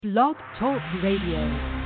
Blog Talk Radio.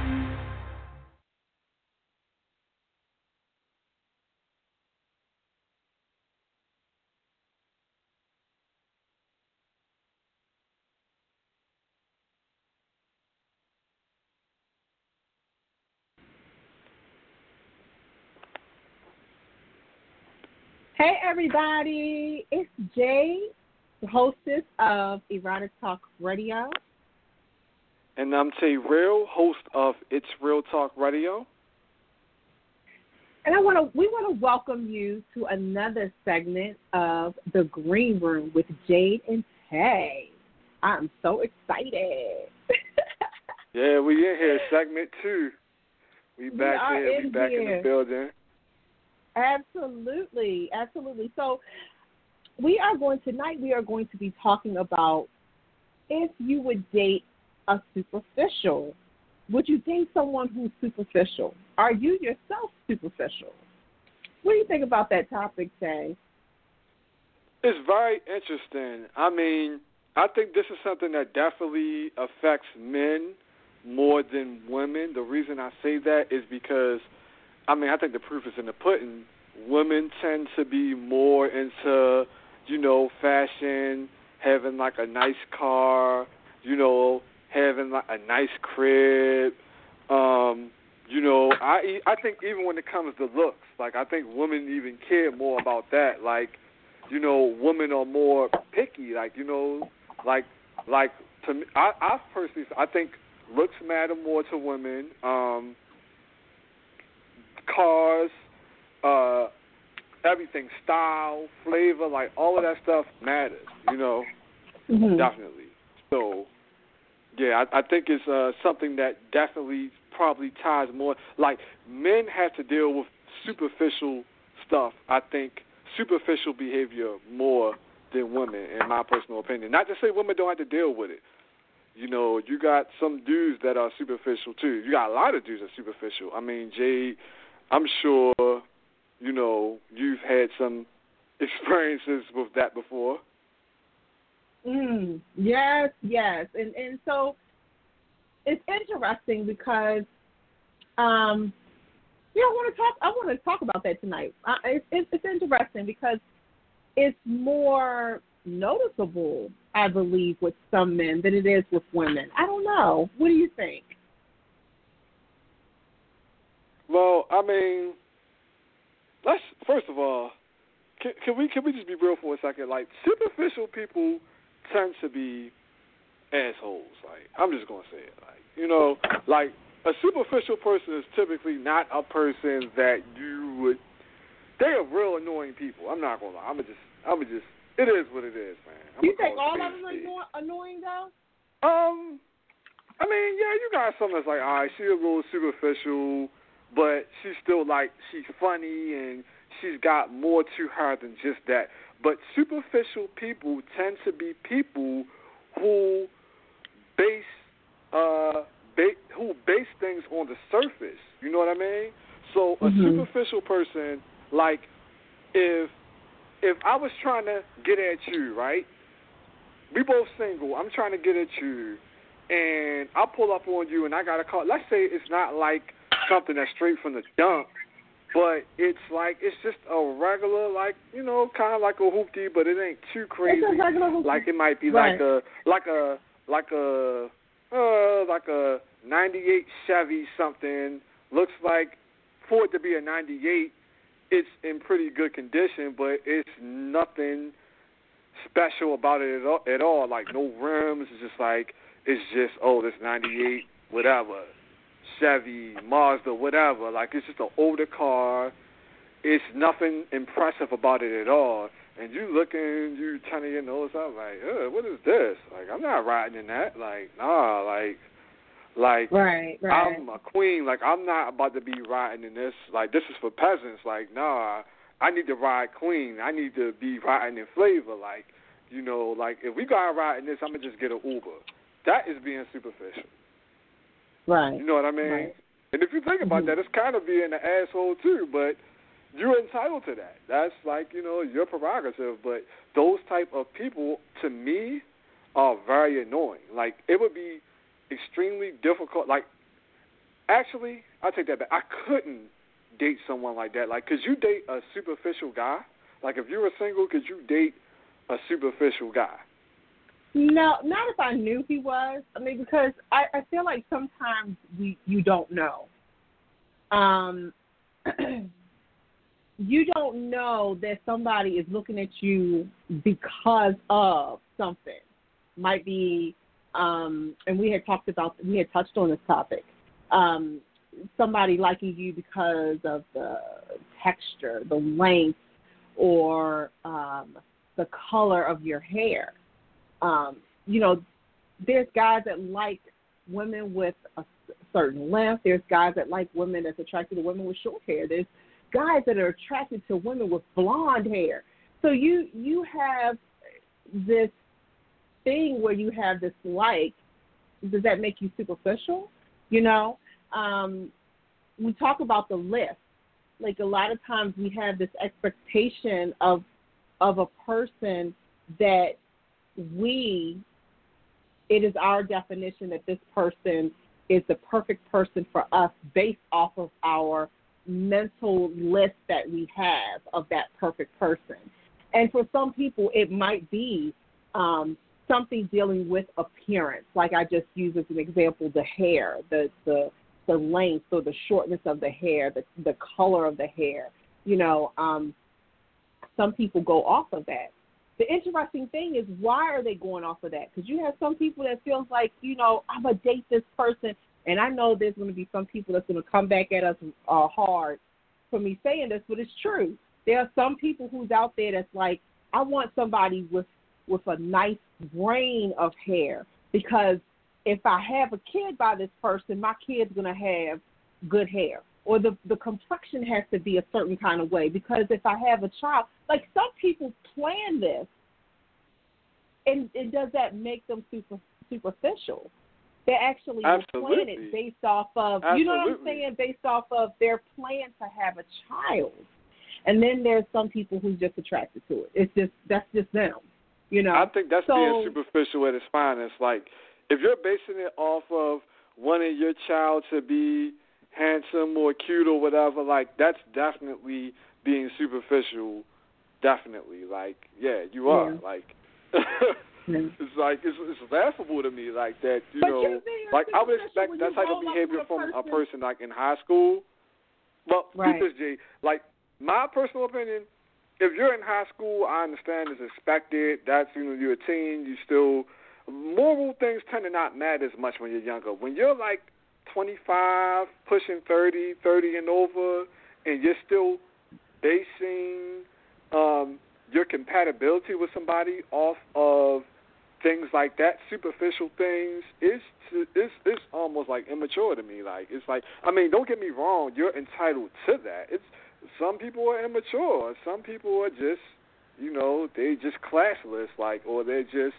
Hey everybody, it's Jay, the hostess of Erotic Talk Radio. And I'm Tay Real, host of It's Real Talk Radio. And we want to welcome you to another segment of The Green Room with Jade and Tay. I'm so excited. Yeah, we in here, segment 2. We back here, we back in the building. Absolutely. So we are going to be talking about if you would date a superficial. Would you date someone who's superficial? Are you yourself superficial? What do you think about that topic, Tay? It's very interesting. I mean, I think this is something that definitely affects men more than women. The reason I say that is because I think the proof is in the pudding. Women tend to be more into, fashion, having like a nice car, having like a nice crib. I think even when it comes to looks, like I think women even care more about that. Like, women are more picky. Like, like to me, I personally, I think looks matter more to women. Cars, everything, style, flavor, like all of that stuff matters, definitely. So, yeah, I think it's something that definitely probably ties more. Like, men have to deal with superficial stuff, I think, superficial behavior more than women, in my personal opinion. Not to say women don't have to deal with it. You got some dudes that are superficial, too. You got a lot of dudes that are superficial. I mean, Jade, I'm sure, you've had some experiences with that before. Yes. And so it's interesting because I want to talk about that tonight. It's interesting because it's more noticeable, I believe, with some men than it is with women. I don't know. What do you think? Well, I mean, let's first of all, can we just be real for a second? Like, superficial people tend to be assholes. Like, I'm just gonna say it. Like a superficial person is typically not a person that you would. They are real annoying people. I'm not gonna lie. I'm just. It is what it is, man. You think all of them are annoying though? I mean, yeah, you got some that's like, all right, she's a little superficial, but she's still like, she's funny and she's got more to her than just that. But superficial people tend to be people who base things on the surface. You know what I mean? So a superficial person, like, if I was trying to get at you, right? We both single. I'm trying to get at you, and I pull up on you, and I got a call. Let's say it's not like something that's straight from the dump, but it's like it's just a regular, like, kind of like a hoopty, but it ain't too crazy. It's a regular hoopty. Like it might be right. like a 98 Chevy something. Looks like for it to be a 98, it's in pretty good condition, but it's nothing special about it at all. Like no rims. It's just this 98 whatever. Chevy, Mazda, whatever. Like, it's just an older car. It's nothing impressive about it at all. And you looking, you turning your nose up like, what is this? Like, I'm not riding in that. Like, nah, like right. I'm a queen. Like, I'm not about to be riding in this. Like, this is for peasants. Like, nah, I need to ride clean. I need to be riding in flavor. Like, like, if we gotta ride in this, I'm going to just get an Uber. That is being superficial. Right. You know what I mean? Right. And if you think about that, it's kind of being an asshole too, but you're entitled to that. That's like, your prerogative. But those type of people, to me, are very annoying. Like, it would be extremely difficult. Like, actually, I take that back. I couldn't date someone like that. Like, could you date a superficial guy? Like, if you were single, could you date a superficial guy? No, not if I knew he was. I mean, because I feel like sometimes you don't know. You don't know that somebody is looking at you because of something. Might be, and we had touched on this topic. Somebody liking you because of the texture, the length, or the color of your hair. There's guys that like women with a certain length. There's guys that like women that's attracted to women with short hair. There's guys that are attracted to women with blonde hair. So you have this thing where you have this like. Does that make you superficial? We talk about the list. Like, a lot of times we have this expectation of a person that it is our definition that this person is the perfect person for us based off of our mental list that we have of that perfect person. And for some people, it might be something dealing with appearance. Like I just used as an example, the hair, the length or the shortness of the hair, the color of the hair. Some people go off of that. The interesting thing is, why are they going off of that? Because you have some people that feels like, I'm going to date this person, and I know there's going to be some people that's going to come back at us hard for me saying this, but it's true. There are some people who's out there that's like, I want somebody with a nice brain of hair, because if I have a kid by this person, my kid's going to have good hair. Or the complexion has to be a certain kind of way, because if I have a child, like some people plan this, and does that make them superficial? They actually plan it based off of, you know what I'm saying, based off of their plan to have a child. And then there's some people who's just attracted to it. That's just them, I think that's being superficial at its finest. Like, if you're basing it off of wanting your child to be handsome or cute or whatever, like, that's definitely being superficial. Definitely. Like, yeah, you are. Yeah. Like, it's like, it's laughable to me, like, that, like, I would expect that type of behavior from a person, like, in high school. Well, keep this, Jay. Like, my personal opinion, if you're in high school, I understand it's expected. That's, you're a teen, moral things tend to not matter as much when you're younger. When you're, like, 25, pushing 30 and over, and you're still basing your compatibility with somebody off of things like that, superficial things, it's almost like immature to me. Like, it's like, I mean, don't get me wrong, you're entitled to that. Some people are immature. Some people are just, they just classless, like, or they're just,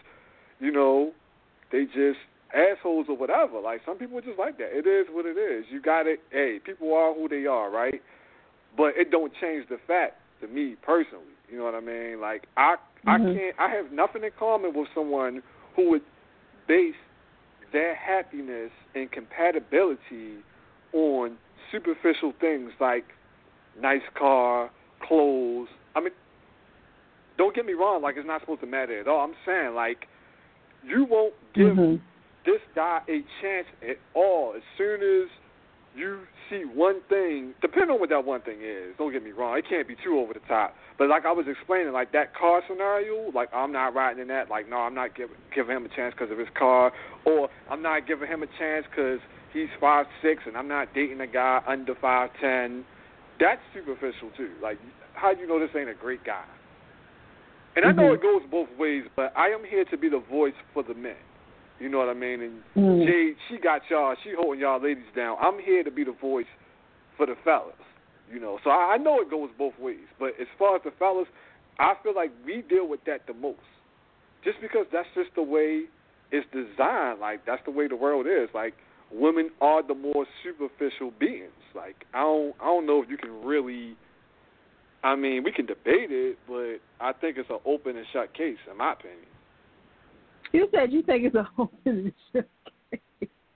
they just assholes or whatever. Like, some people are just like that. It is what it is. You got it. Hey, people are who they are, right? But it don't change the fact to me personally. You know what I mean? Like, I have nothing in common with someone who would base their happiness and compatibility on superficial things like nice car, clothes. I mean, don't get me wrong, like, it's not supposed to matter at all. I'm saying, like, you won't give this guy a chance at all as soon as you see one thing, depending on what that one thing is. Don't get me wrong, it can't be too over the top. But like I was explaining, like that car scenario, like I'm not riding in that. Like, no, I'm not giving him a chance because of his car, or I'm not giving him a chance because he's 5'6", and I'm not dating a guy under 5'10". That's superficial too. Like, how do you know this ain't a great guy? And I know it goes both ways, but I am here to be the voice for the men. You know what I mean? And Jade, she got y'all. She holding y'all ladies down. I'm here to be the voice for the fellas. So I know it goes both ways. But as far as the fellas, I feel like we deal with that the most. Just because that's just the way it's designed. Like, that's the way the world is. Like, women are the more superficial beings. Like, I don't know if you can really, I mean, we can debate it, but I think it's an open and shut case, in my opinion. You said you think it's an open and shut case.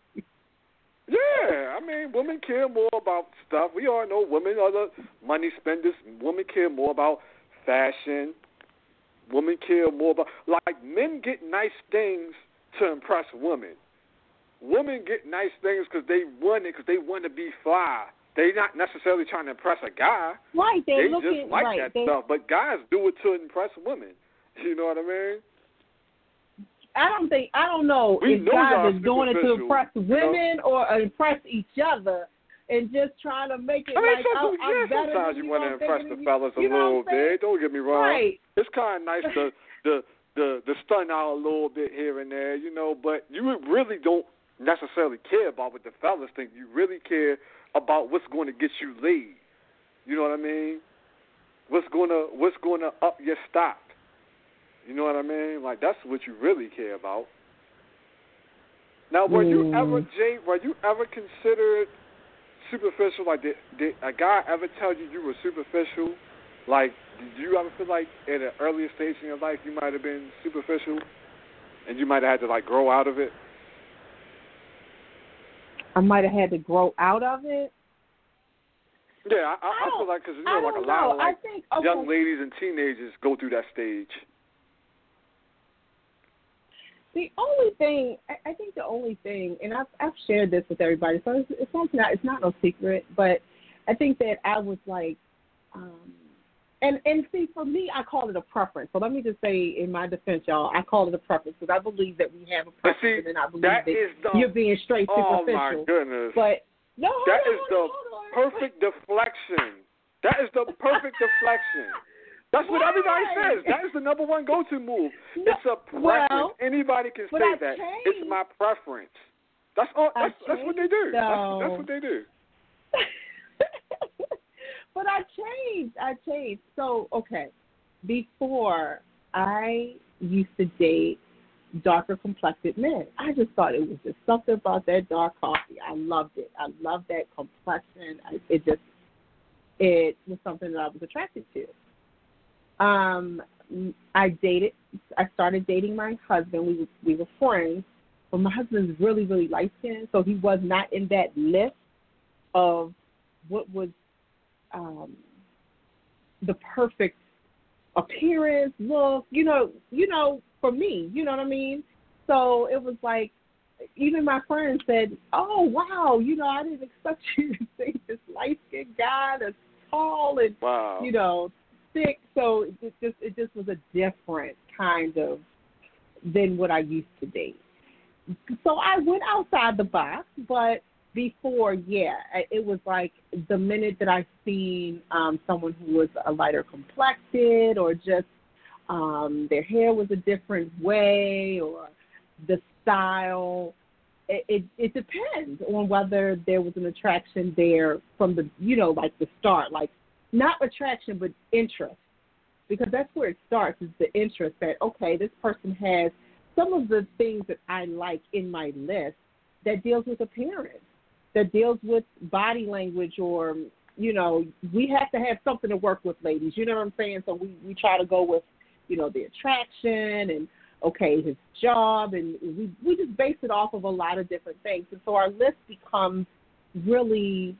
mean? Women care more about stuff. We all know women are the money spenders. Women care more about fashion. Women care more about, like, men get nice things to impress women. Women get nice things because they want it, because they want to be fly. They're not necessarily trying to impress a guy. Right, they looking, just like right, that stuff. But guys do it to impress women. You know what I mean? I don't know if guys are doing it to impress women or impress each other and just trying to make it like I'm better sometimes than you want to impress the fellas a you know little bit. Don't get me wrong. Right. It's kind of nice to stun out a little bit here and there, you know, but you really don't necessarily care about what the fellas think. You really care about what's going to get you laid. You know what I mean? What's going to up your stock. You know what I mean? Like, that's what you really care about. Now, were you ever considered superficial? Like, did a guy ever tell you were superficial? Like, did you ever feel like at an earlier stage in your life you might have been superficial and you might have had to, like, grow out of it? I might have had to grow out of it. Yeah, I feel like, because, you know, like a lot of, like, young ladies and teenagers go through that stage. The only thing, I think the only thing, and I've shared this with everybody, so it's not no secret, but I think that I was like, and see, for me, I call it a preference. So let me just say, in my defense, y'all, I call it a preference because I believe that we have a preference, and I believe that you're being straight superficial. Oh, my goodness. But, no, that is the perfect deflection. That is the perfect deflection. That's what everybody says. That is the number one go-to move. No, it's a preference. well, anybody can say that. It's my preference. That's all. That's what they do. That's what they do. But I changed. So, okay, before I used to date darker complected men. I just thought it was just something about that dark coffee. I loved it. I loved that complexion. It was something that I was attracted to. I started dating my husband. We were friends, but my husband's really, really light skinned, so he was not in that list of what was the perfect appearance, look, you know, for me, you know what I mean? So it was like, even my friends said, oh, wow, you know, I didn't expect you to say this light-skinned guy that's tall and, you know, thick. So it just was a different kind of than what I used to date. So I went outside the box, but before, it was like the minute that I seen someone who was a lighter complected or just their hair was a different way or the style, it depends on whether there was an attraction there from the, you know, like the start, like not attraction but interest, because that's where it starts, is the interest that, okay, this person has some of the things that I like in my list that deals with appearance, that deals with body language, or, you know, we have to have something to work with, ladies. You know what I'm saying? So we try to go with, you know, the attraction and, okay, his job, and we just base it off of a lot of different things. And so our list becomes really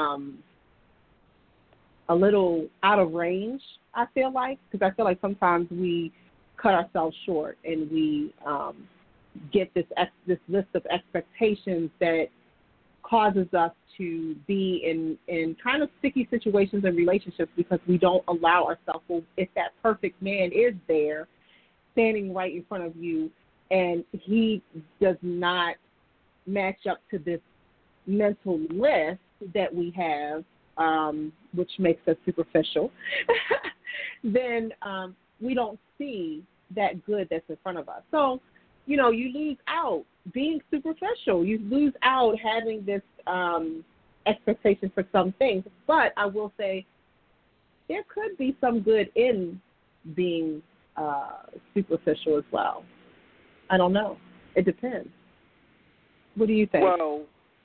a little out of range, I feel like, because I feel like sometimes we cut ourselves short and we get this list of expectations that causes us to be in kind of sticky situations and relationships because we don't allow ourselves, well, if that perfect man is there standing right in front of you and he does not match up to this mental list that we have, which makes us superficial, then we don't see that good that's in front of us. So, you know, you lose out being superficial. You lose out having this expectation for some things. But I will say there could be some good in being superficial as well. I don't know. It depends. What do you think? Well,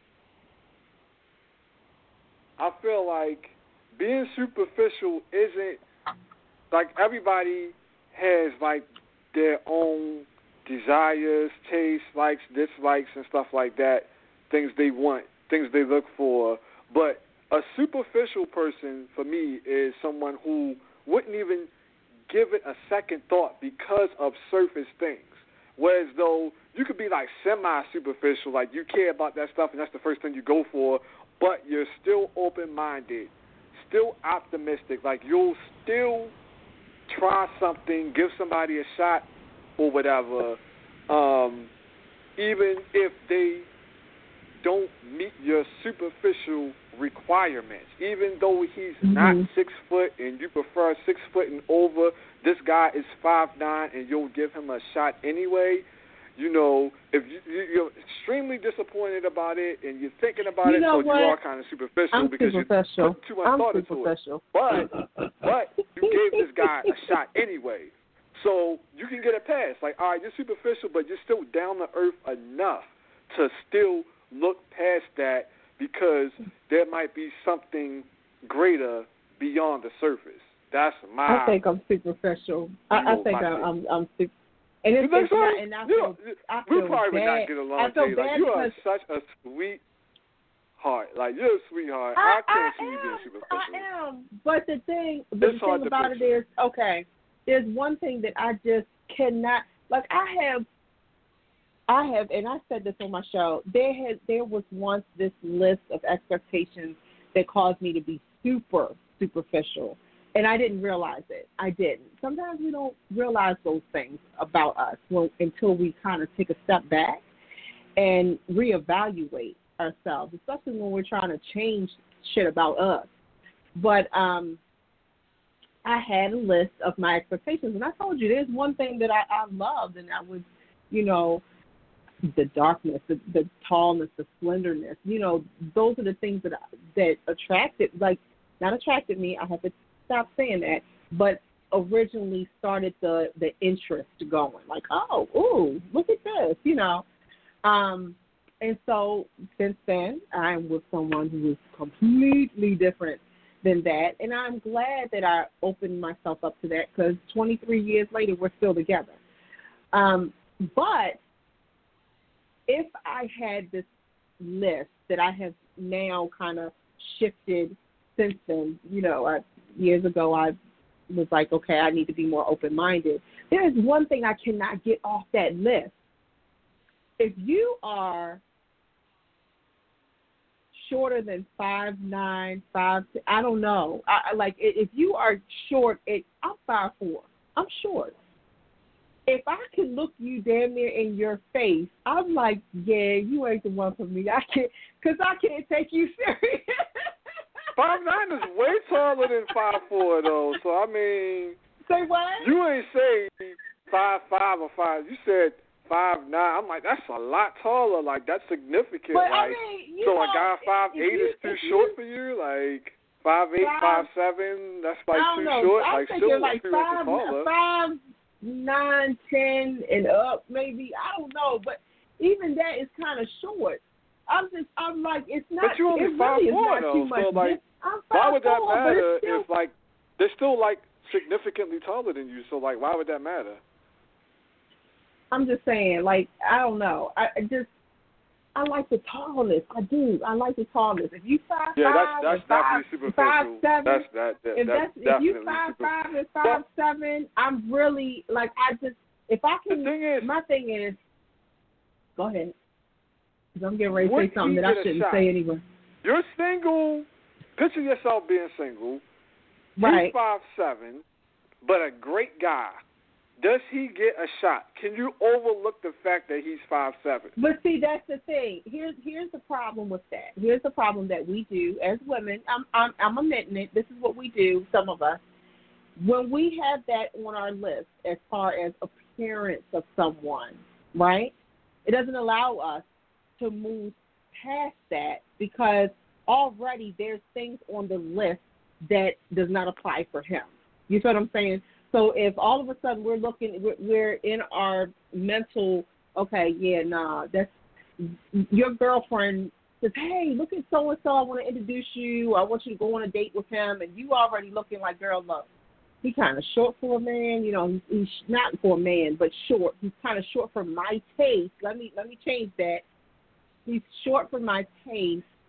I feel like being superficial isn't, like, everybody has, like, their own desires, tastes, likes, dislikes, and stuff like that, things they want things they look for. But a superficial person, for me, is someone who wouldn't even give it a second thought because of surface things. Whereas though you could be like semi-superficial, like you care about that stuff and that's the first thing you go for, but you're still open-minded, still optimistic, like you'll still try something, give somebody a shot or whatever, even if they don't meet your superficial requirements. Even though he's not 6 foot and you prefer 6 foot and over, this guy is 5'9" and you'll give him a shot anyway. You know, if you're extremely disappointed about it and you're thinking about it, so you are kind of superficial because you put too much thought into it. But you gave this guy a shot anyway. So you can get a pass. Like, all right, you're superficial, but you're still down to earth enough to still look past that because there might be something greater beyond the surface. That's my. I think I'm superficial. I think I'm super. And you think so? And I feel we probably bad. would not get along. I feel Jay. bad Like, you are because such a sweetheart. Like, you're a sweetheart. I can't see you being superficial. I am. But the thing about it is, okay, there's one thing that I just cannot. Like, I have, and I said this on my show. There was once this list of expectations that caused me to be super superficial. And I didn't realize it. I didn't. Sometimes we don't realize those things about us until we kind of take a step back and reevaluate ourselves, especially when we're trying to change shit about us. But I had a list of my expectations, and I told you there's one thing that I loved, and that was, you know, the darkness, the tallness, the slenderness. You know, those are the things that attracted, like, not attracted me. I have to stop saying that, but originally started the interest going. Like, oh, ooh, look at this, you know. And so since then, I'm with someone who is completely different than that, and I'm glad that I opened myself up to that because 23 years later, we're still together. But if I had this list that I have now kind of shifted since then, you know, years ago I was like, okay, I need to be more open-minded. There is one thing I cannot get off that list. If you are shorter than 5'9", 5'10", I don't know. If you are short, I'm 5'4". I'm short. If I can look you damn near in your face, I'm like, yeah, you ain't the one for me. I can't take you serious. 5'9" is way taller than 5'4", though. So I mean, say what? You ain't say 5'5" or 5. You said 5'9". I'm like, that's a lot taller. Like, that's significant. But like, I mean, so a guy 5'8" is too short for you. Like 5'8", 5'7", that's like too short. I'm like thinking still like 5'9", 10", and up maybe. I don't know, but even that is kind of short. I'm like, it's not. But you're only 5'4", though. So like, why would that matter if like they're still like significantly taller than you? So like, why would that matter? I'm just saying, like, I don't know. I like the tallness. I do. I like the tallness. If you 5'5", that's definitely superficial. 5'7", if you 5'5" and 5'7", I'm really like, if I can. The thing is, my thing is, go ahead. Because I'm getting ready to say something that I shouldn't say anyway. You're single. Picture yourself being single. Right. He's 5'7", but a great guy. Does he get a shot? Can you overlook the fact that he's 5'7"? But see, that's the thing. Here's the problem with that. Here's the problem that we do as women. I'm admitting it. This is what we do, some of us. When we have that on our list as far as appearance of someone, right, it doesn't allow us to move past that because already there's things on the list that does not apply for him. You see what I'm saying? So if all of a sudden we're in our mental, okay, yeah, nah, that's your girlfriend says, hey, look at so-and-so, I want to introduce you, I want you to go on a date with him, and you already looking like, girl, look, he's kind of short for a man, you know, he's not for a man, but short. He's kind of short for my taste. Let me change that. He's short for my taste,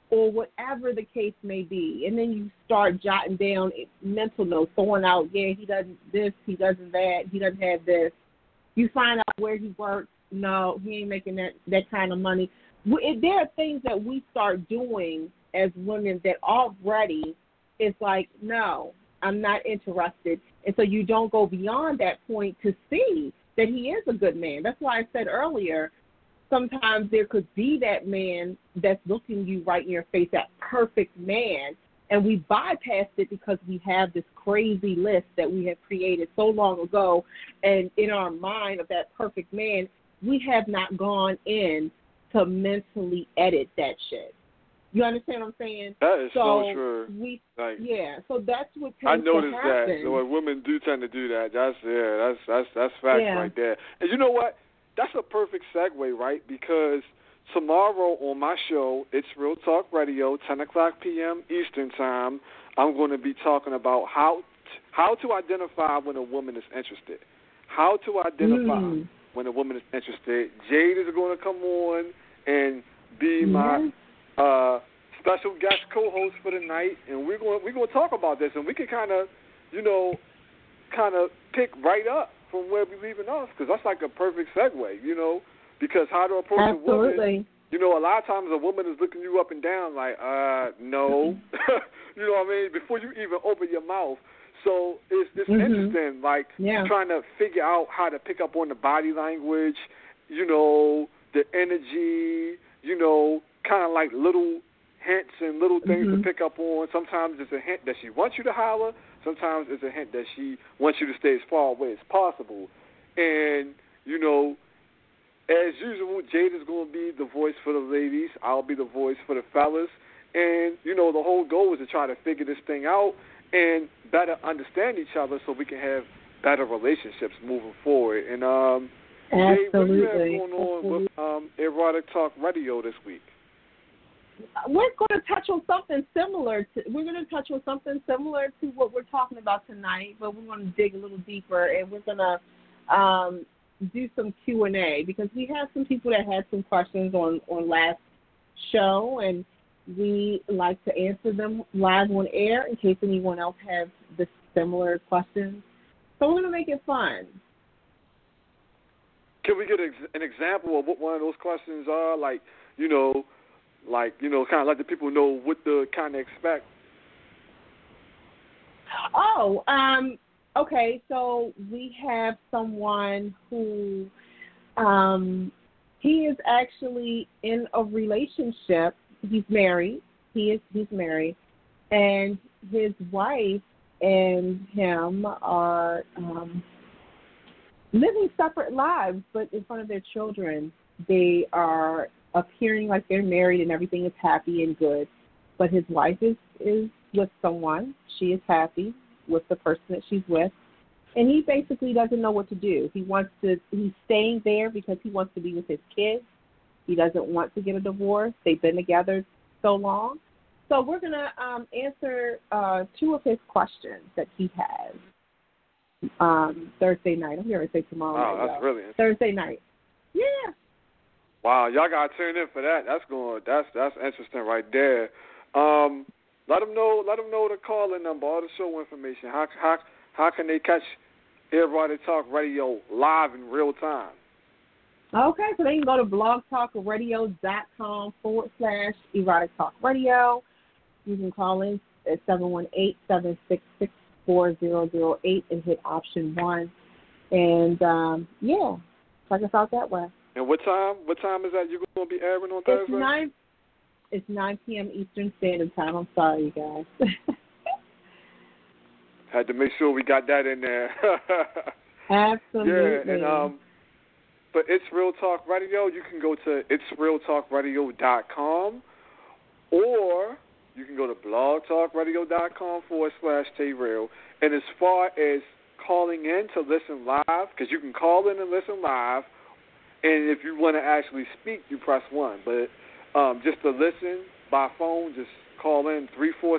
or whatever the case may be. And then you start jotting down mental notes, throwing out, yeah, he doesn't this, he doesn't that, he doesn't have this. You find out where he works. No, he ain't making that kind of money. There are things that we start doing as women that already it's like, no, I'm not interested. And so you don't go beyond that point to see that he is a good man. That's why I said earlier, sometimes there could be that man that's looking you right in your face, that perfect man, and we bypassed it because we have this crazy list that we have created so long ago, and in our mind of that perfect man, we have not gone in to mentally edit that shit. You understand what I'm saying? That is so true. So that's what tends to happen. I noticed that. So when women do tend to do that, that's facts right there. And you know what? That's a perfect segue, right? Because tomorrow on my show, It's Real Talk Radio, 10 o'clock p.m. Eastern Time, I'm going to be talking about how to identify when a woman is interested. How to identify when a woman is interested. Jade is going to come on and be my special guest co-host for the night, and we're going to talk about this, and we can kind of pick right up from where we're leaving off, because that's like a perfect segue, because how to approach a woman. A lot of times a woman is looking you up and down like, no, you know what I mean, before you even open your mouth. So it's interesting, like trying to figure out how to pick up on the body language, the energy, kind of like little hints and little things to pick up on. Sometimes it's a hint that she wants you to holler. Sometimes it's a hint that she wants you to stay as far away as possible. And, as usual, Jade is going to be the voice for the ladies. I'll be the voice for the fellas. And, the whole goal is to try to figure this thing out and better understand each other so we can have better relationships moving forward. And, Jade, what do you have going on with Erotic Talk Radio this week? We're going to touch on something similar to what we're talking about tonight, but we're going to dig a little deeper, and we're going to do some Q&A, because we have some people that had some questions on last show, and we like to answer them live on air in case anyone else has the similar questions. So we're going to make it fun. Can we get an example of what one of those questions are? Kind of let the people know what to kind of expect. Okay. So we have someone who, he is actually in a relationship. He's married. He's married, and his wife and him are living separate lives, but in front of their children, they are appearing like they're married and everything is happy and good. But his wife is with someone. She is happy with the person that she's with. And he basically doesn't know what to do. He's staying there because he wants to be with his kids. He doesn't want to get a divorce. They've been together so long. So we're going to answer two of his questions that he has Thursday night. I'm going to say tomorrow night. Oh, that's really interesting. Thursday night. Yeah. Wow, y'all gotta tune in for that. That's interesting right there. Let them know the call-in number, all the show information. How can they catch Erotic Talk Radio live in real time? Okay, so they can go to blogtalkradio.com/Erotic Talk Radio. You can call in at 718-766-4008 and hit option 1. And check us out that way. And what time is that you're going to be airing on Thursday? It's 9 p.m. Eastern Standard Time. I'm sorry, you guys. Had to make sure we got that in there. Absolutely. Yeah, and but It's Real Talk Radio, you can go to itsrealtalkradio.com, or you can go to blogtalkradio.com/Tayreal. And as far as calling in to listen live, because you can call in and listen live, and if you want to actually speak, you press 1. But just to listen by phone, just call in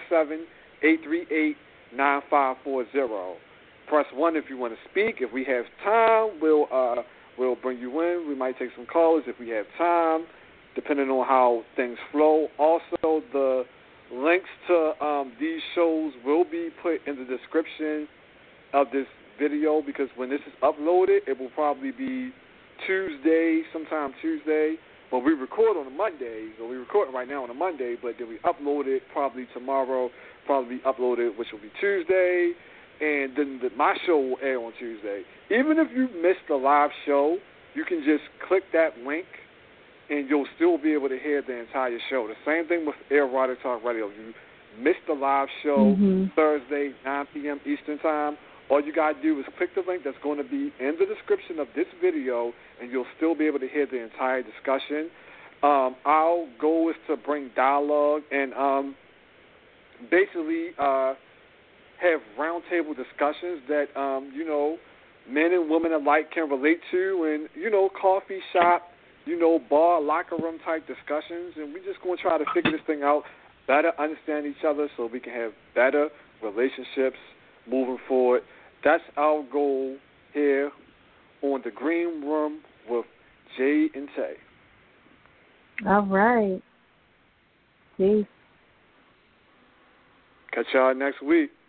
347-838-9540. Press 1 if you want to speak. If we have time, we'll bring you in. We might take some callers if we have time. depending on how things flow. Also, the links to these shows will be put in the description of this video, because when this is uploaded, it will probably be Tuesday, sometime Tuesday. But we record on a Monday, so we're recording right now on a Monday, but then we upload it probably tomorrow, probably uploaded, which will be Tuesday, and then my show will air on Tuesday. Even if you missed the live show, you can just click that link, and you'll still be able to hear the entire show. The same thing with Erotic Talk Radio. You missed the live show Thursday, 9 p.m. Eastern Time. All you got to do is click the link that's going to be in the description of this video, and you'll still be able to hear the entire discussion. Our goal is to bring dialogue and basically have roundtable discussions that, men and women alike can relate to, and, coffee shop, bar, locker room type discussions. And we're just going to try to figure this thing out, better understand each other so we can have better relationships moving forward. That's our goal here on the Green Room with Jay and Tay. All right. Peace. Catch y'all next week.